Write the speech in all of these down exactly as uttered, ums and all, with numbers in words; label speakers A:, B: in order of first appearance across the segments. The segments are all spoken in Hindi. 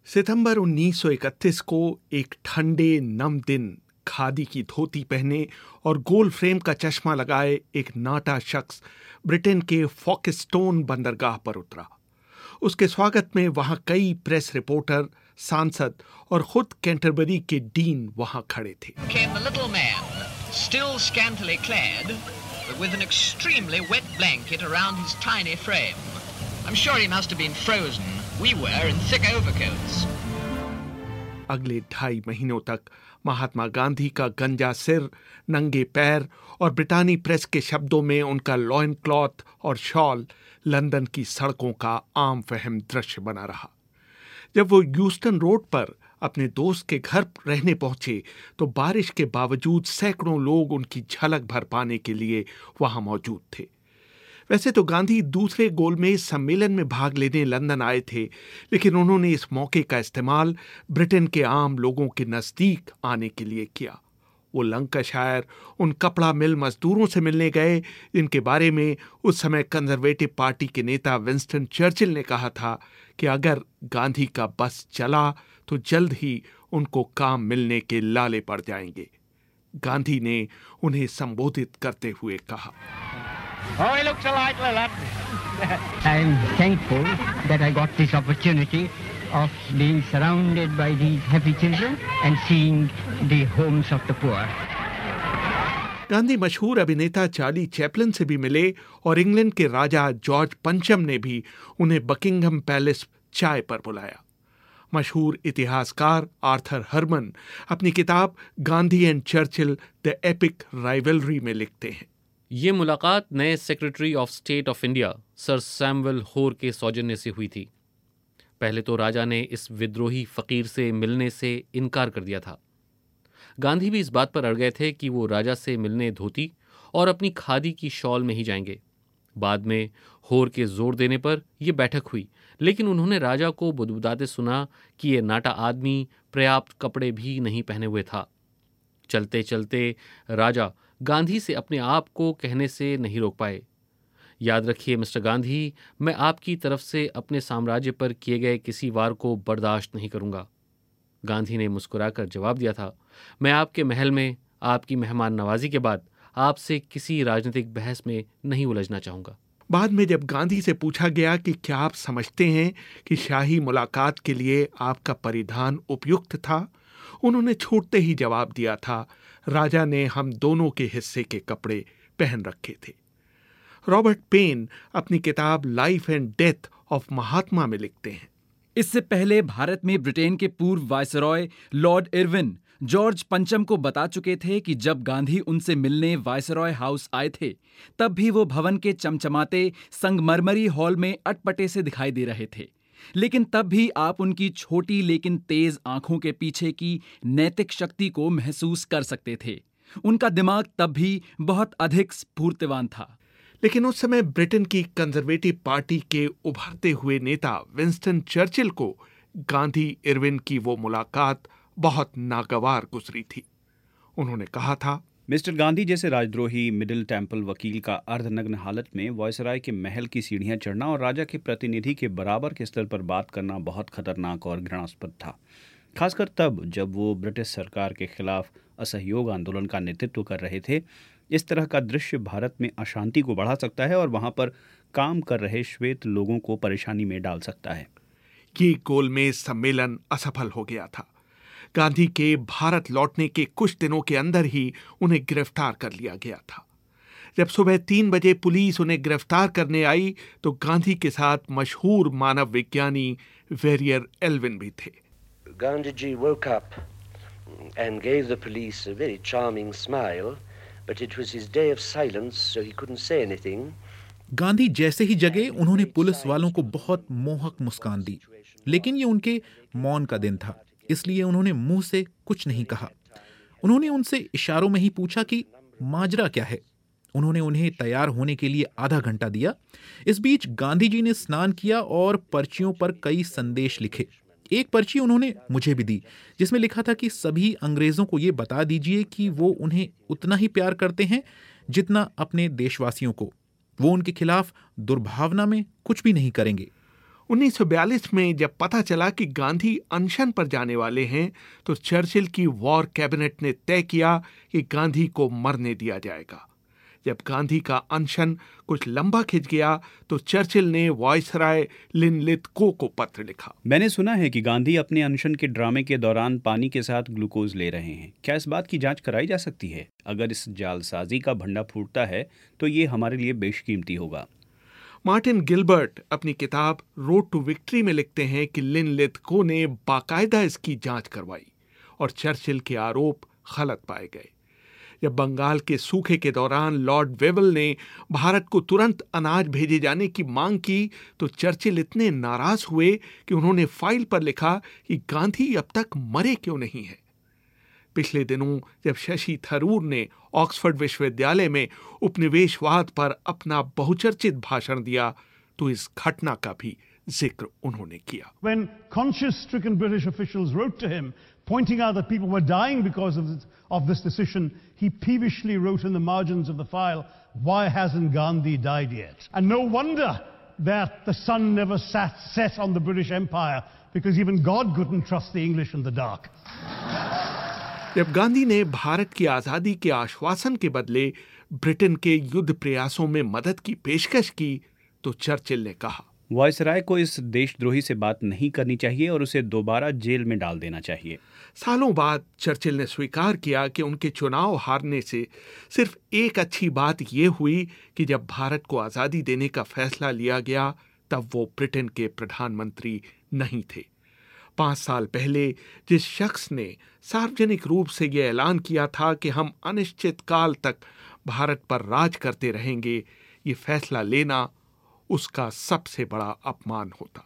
A: सितंबर उन्नीस सौ इकतीस को एक ठंडे नम दिन खादी की धोती पहने और गोल फ्रेम का चश्मा लगाए एक नाटा शख्स ब्रिटेन के फॉक्सटोन बंदरगाह पर उतरा। उसके स्वागत में वहां कई प्रेस रिपोर्टर, सांसद और खुद कैंटरबरी के डीन वहां खड़े थे।
B: Came the little man, still scantily clad, but with an extremely wet blanket around his tiny frame. I'm sure he must have been frozen. We were in thick overcoats.
A: अगले ढाई महीनों तक महात्मा गांधी का गंजा सिर, नंगे पैर और ब्रिटानी प्रेस के शब्दों में उनका लॉइन क्लॉथ और शॉल लंदन की सड़कों का आम फहम दृश्य बना रहा। जब वो यूस्टन रोड पर अपने दोस्त के घर रहने पहुंचे तो बारिश के बावजूद सैकड़ों लोग उनकी झलक भर पाने के लिए वहां मौजूद थे। वैसे तो गांधी दूसरे गोलमेज सम्मेलन में भाग लेने लंदन आए थे, लेकिन उन्होंने इस मौके का इस्तेमाल ब्रिटेन के आम लोगों के नजदीक आने के लिए किया। वो लंकाशायर उन कपड़ा मिल मजदूरों से मिलने गए जिनके बारे में उस समय कंजर्वेटिव पार्टी के नेता विंस्टन चर्चिल ने कहा था कि अगर गांधी का बस चला तो जल्द ही उनको काम मिलने के लाले पड़ जाएंगे। गांधी ने उन्हें संबोधित करते हुए कहा,
C: Oh, he looks a likely lad.
D: I'm thankful that I got this opportunity of being surrounded by these happy children and seeing the homes of the poor.
A: Gandhi मशहूर अभिनेता चार्ली चैपलिन से भी मिले और इंग्लैंड के राजा जॉर्ज पंचम ने भी उन्हें बकिंघम पैलेस चाय पर बुलाया। मशहूर इतिहासकार आर्थर हर्मन अपनी किताब Gandhi and Churchill the epic rivalry में लिखते हैं,
E: ये मुलाकात नए secretary of state of India sir Samuel Hoare के सौजन्य से हुई थी। पहले तो राजा ने इस विद्रोही फकीर से मिलने से इनकार कर दिया था। गांधी भी इस बात पर अड़ गए थे कि वो राजा से मिलने धोती और अपनी खादी की शॉल में ही जाएंगे। बाद में होर के जोर देने पर यह बैठक हुई, लेकिन उन्होंने राजा को बुदबुदाते सुना कि ये नाटा आदमी पर्याप्त कपड़े भी नहीं पहने हुए था। चलते चलते राजा गांधी से अपने आप को कहने से नहीं रोक पाए, याद रखिए मिस्टर गांधी, मैं आपकी तरफ से अपने साम्राज्य पर किए गए किसी वार को बर्दाश्त नहीं करूंगा। गांधी ने मुस्कुराकर जवाब दिया था, मैं आपके महल में आपकी मेहमान नवाजी के बाद आपसे किसी राजनीतिक बहस में नहीं उलझना चाहूंगा।
A: बाद में जब गांधी से पूछा गया कि क्या आप समझते हैं कि शाही मुलाकात के लिए आपका परिधान उपयुक्त था, उन्होंने छूटते ही जवाब दिया था, राजा ने हम दोनों के हिस्से के कपड़े पहन रखे थे। रॉबर्ट पेन अपनी किताब life and death of Mahatma में लिखते हैं,
F: इससे पहले भारत में ब्रिटेन के पूर्व वायसरॉय लॉर्ड इरविन जॉर्ज पंचम को बता चुके थे कि जब गांधी उनसे मिलने वायसरॉय हाउस आए थे तब भी वो भवन के चमचमाते संगमरमरी हॉल में अटपटे से दिखाई दे रहे थे, लेकिन तब भी आप उनकी छोटी लेकिन तेज आंखों के पीछे की नैतिक शक्ति को महसूस कर सकते थे। उनका दिमाग तब भी बहुत अधिक स्फूर्तिवान था।
A: लेकिन उस समय ब्रिटेन की कंजर्वेटिव पार्टी के उभरते हुए नेता विंस्टन चर्चिल को गांधी इरविन की वो मुलाकात बहुत नागवार गुजरी थी। उन्होंने कहा था,
G: मिस्टर गांधी जैसे राजद्रोही मिडिल टेम्पल वकील का अर्धनग्न हालत में वायसराय के महल की सीढ़ियां चढ़ना और राजा के प्रतिनिधि के बराबर के स्तर पर बात करना बहुत खतरनाक और घृणास्पद था, खासकर तब जब वो ब्रिटिश सरकार के खिलाफ असहयोग आंदोलन का नेतृत्व कर रहे थे। इस तरह का दृश्य भारत में अशांति को बढ़ा सकता है और वहां पर काम कर रहे श्वेत लोगों को परेशानी में डाल सकता है।
A: ये गोलमेज सम्मेलन असफल हो गया था। गांधी के भारत लौटने के कुछ दिनों के अंदर ही उन्हें गिरफ्तार कर लिया गया था। जब सुबह तीन बजे पुलिस उन्हें गिरफ्तार करने आई तो गांधी के साथ मशहूर मानव विज्ञानी वेरियर एल्विन भी थे।
H: Gandhi ji woke up and gave the police a very charming smile, but it was his day of silence, so he couldn't say anything.
I: Gandhi जैसे ही जगे उन्होंने पुलिस वालों को बहुत मोहक मुस्कान दी, लेकिन ये उनके मौन का दिन था, इसलिए उन्होंने मुंह से कुछ नहीं कहा। उन्होंने उनसे इशारों में ही पूछा कि माजरा क्या है। उन्होंने उन्हें तैयार होने के लिए आधा घंटा दिया। इस बीच गांधी जी ने स्नान किया और पर्चियों पर कई संदेश लिखे। एक पर्ची उन्होंने मुझे भी दी जिसमें लिखा था कि सभी अंग्रेजों को ये बता दीजिए कि वो उन्हें उतना ही प्यार करते हैं जितना अपने देशवासियों को। वो उनके खिलाफ दुर्भावना में कुछ भी नहीं करेंगे।
A: उन्नीस सौ बयालीस में जब पता चला कि गांधी अनशन पर जाने वाले हैं तो चर्चिल की वॉर कैबिनेट ने तय किया कि गांधी को मरने दिया जाएगा। जब गांधी का अनशन कुछ लंबा खिंच गया तो चर्चिल ने वायसराय लिनलिथगो को पत्र लिखा।
G: मैंने सुना है कि गांधी अपने अनशन के ड्रामे के दौरान पानी के साथ ग्लूकोज ले रहे हैं। क्या इस बात की जांच कराई जा सकती है? अगर इस जालसाजी का भंडा फूटता है तो ये हमारे लिए बेशकीमती होगा।
A: मार्टिन गिलबर्ट अपनी किताब रोड टू विक्ट्री में लिखते हैं कि लिनलिथगो ने बाकायदा इसकी जांच करवाई और चर्चिल के आरोप गलत पाए गए। जब बंगाल के सूखे के दौरान लॉर्ड वेवल ने भारत को तुरंत अनाज भेजे जाने की मांग की तो चर्चिल इतने नाराज हुए कि उन्होंने फाइल पर लिखा कि गांधी अब तक मरे क्यों नहीं है। पिछले दिनों जब शशि थरूर ने ऑक्सफोर्ड विश्वविद्यालय में उपनिवेशवाद पर अपना बहुचर्चित भाषण दिया तो इस घटना का भी जिक्र उन्होंने किया।
J: When conscience-stricken British officials wrote to him, pointing out that people were dying because of this, of this decision, he peevishly wrote in the margins of the file, "Why hasn't Gandhi died yet?" And no wonder that the sun never sat, set on the British Empire, because even God couldn't trust the English in the dark.
A: जब गांधी ने भारत की आजादी के आश्वासन के बदले ब्रिटेन के युद्ध प्रयासों में मदद की पेशकश की तो चर्चिल ने कहा,
G: वायसराय को इस देशद्रोही से बात नहीं करनी चाहिए और उसे दोबारा जेल में डाल देना चाहिए।
A: सालों बाद चर्चिल ने स्वीकार किया कि उनके चुनाव हारने से सिर्फ एक अच्छी बात यह हुई कि जब भारत को आजादी देने का फैसला लिया गया तब वो ब्रिटेन के प्रधानमंत्री नहीं थे। पांच साल पहले जिस शख्स ने सार्वजनिक रूप से यह ऐलान किया था कि हम अनिश्चित काल तक भारत पर राज करते रहेंगे, ये फैसला लेना उसका सबसे बड़ा अपमान होता।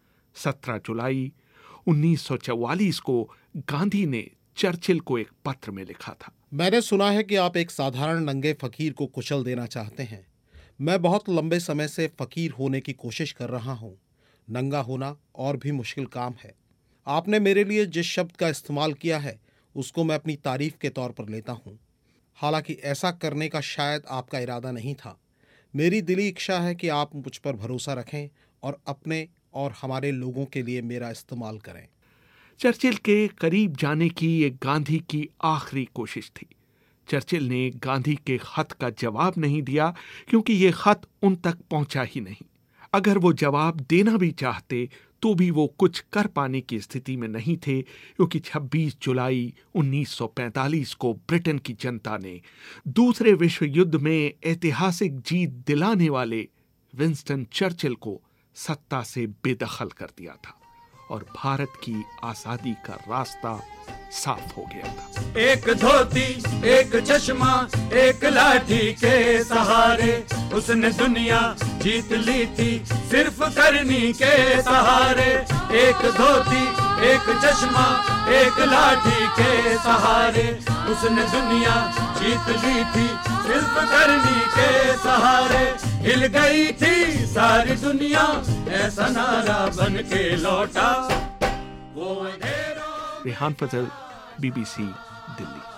A: सत्रह जुलाई उन्नीस सौ चौवालीस को गांधी ने चर्चिल को एक पत्र में लिखा था,
K: मैंने सुना है कि आप एक साधारण नंगे फकीर को कुचल देना चाहते हैं। मैं बहुत लंबे समय से फकीर होने की कोशिश कर रहा हूँ। नंगा होना और भी मुश्किल काम है। आपने मेरे लिए जिस शब्द का इस्तेमाल किया है उसको मैं अपनी तारीफ के तौर पर लेता हूँ। हालांकि ऐसा करने का शायद आपका इरादा नहीं था। मेरी दिली इच्छा है कि आप मुझ पर भरोसा रखें और अपने और हमारे लोगों के लिए मेरा इस्तेमाल करें।
A: चर्चिल के करीब जाने की ये गांधी की आखिरी कोशिश थी। चर्चिल ने गांधी के खत का जवाब नहीं दिया क्योंकि ये खत उन तक पहुंचा ही नहीं। अगर वो जवाब देना भी चाहते तो भी वो कुछ कर पाने की स्थिति में नहीं थे क्योंकि छब्बीस जुलाई उन्नीस सौ पैंतालीस को ब्रिटेन की जनता ने दूसरे विश्व युद्ध में ऐतिहासिक जीत दिलाने वाले विंस्टन चर्चिल को सत्ता से बेदखल कर दिया था और भारत की आजादी का रास्ता साफ हो गया था।
L: एक धोती, एक चश्मा, एक लाठी के सहारे उसने दुनिया जीत ली थी सिर्फ करनी के सहारे। एक धोती, एक चश्मा, एक लाठी के सहारे उसने दुनिया जीत ली थी सिर्फ करनी के सहारे। हिल गई थी सारी दुनिया ऐसा नारा बन के लौटा वो।
A: रेहान फजल, बीबीसी दिल्ली।